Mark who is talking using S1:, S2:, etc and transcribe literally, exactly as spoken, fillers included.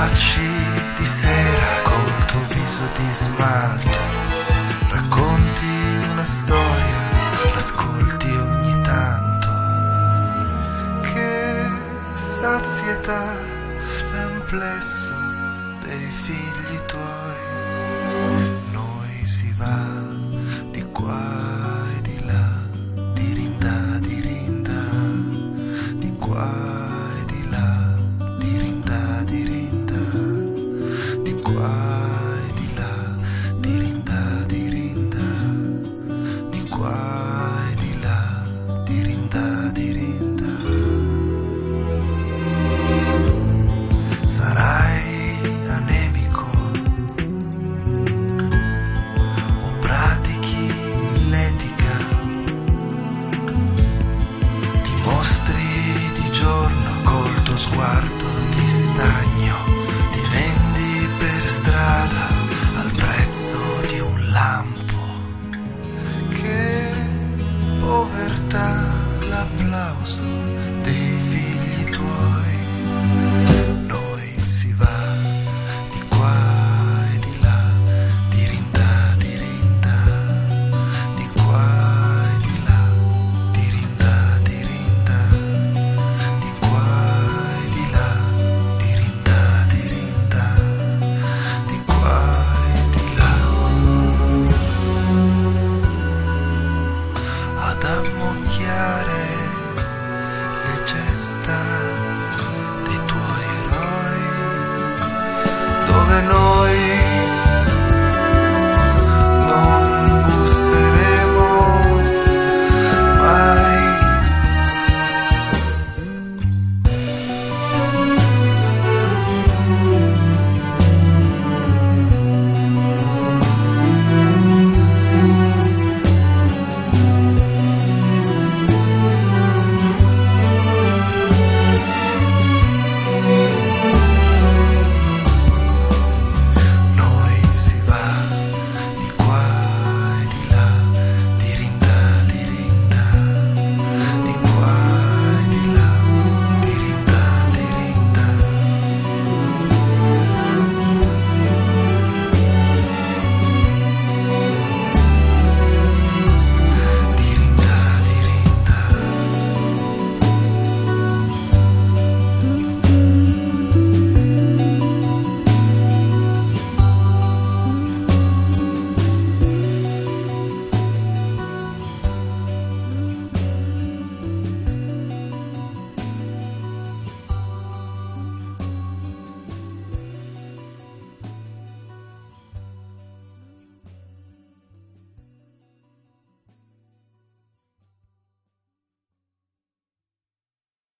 S1: Baci di sera col tuo viso di smalto, racconti una storia, l'ascolti ogni tanto. Che sazietà, l'amplesso dei figli tuoi. Noi si va di qua e di là, di rinda, di rinda, di qua e di là, di rinda, di rinda, di qua e di là, di rinda, di rinda, di qua e di là, di rinda, di rinda. Sarai anemico o pratichi l'etica, ti mostri di giorno col tuo sguardo di stagno, ti vendi per strada al prezzo di un lampo. Che povertà, l'applauso dei figli tuoi. Noi si va di qua e di là, di rinda, di rinda, di qua e di là, di rinda, di rinda, di qua e di là, di rinda, di rinda, di qua e di là. Ad ammucchiare le gesta